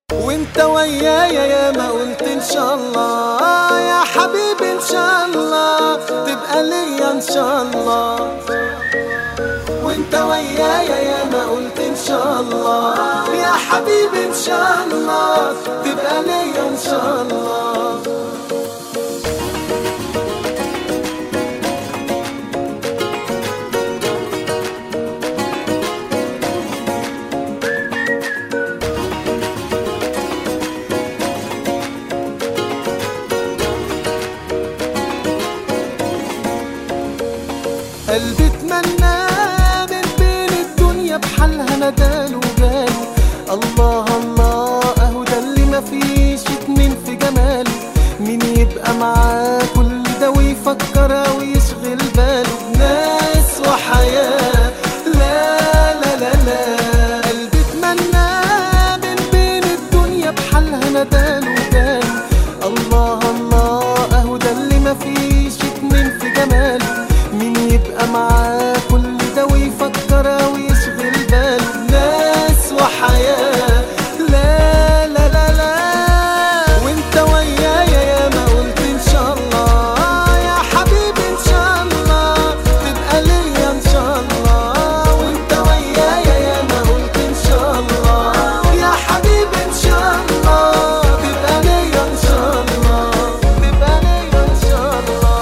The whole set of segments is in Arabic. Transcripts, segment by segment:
وانت ويايا يا ما قلت ان شاء الله يا حبيبي، ان شاء الله تبقى ليا ان شاء الله. وانت ويايا يا ما قلت ان شاء الله يا حبيبي، ان شاء الله تبقى ليا ان شاء الله. قلبي اتمنى من بين الدنيا بحالها نداله وجاله. الله الله اهو ده اللي مفيش اتنين في جماله. مين يبقى معاه كل ده ويفكر ويشغل باله بناس وحياة؟ لا لا لا لا. قلبي اتمنى من بين الدنيا بحالها نداله وجاله. الله الله اهو ده اللي مفيش اتنين في جماله. مين يبقى معاه كل ده ويفكر ويشغل باله ناس وحياة؟ لا لا لا لا. وانت ويايا يا ما قلت ان شاء الله يا حبيبي، ان شاء الله تبقى ليا ان شاء الله. وانت ويايا يا ما قلت ان شاء الله يا حبيبي، ان شاء الله تبقى ليا ان شاء الله، تبقى ليا ان شاء الله.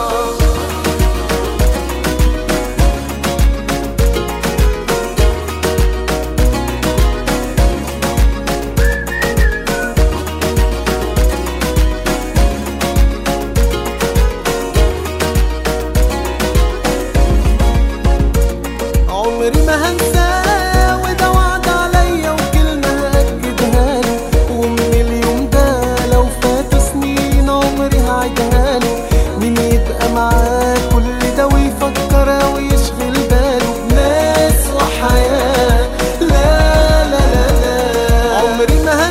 عمري ما هنساه وده وعد عليا وكلمة هأكدها له. ومن اليوم ده لو فات سنين عمري هعيدها له. مين يبقى معاه كل ده ويفكر ويشغل باله ناس وحياة؟ لا لا لا لا. عمري ما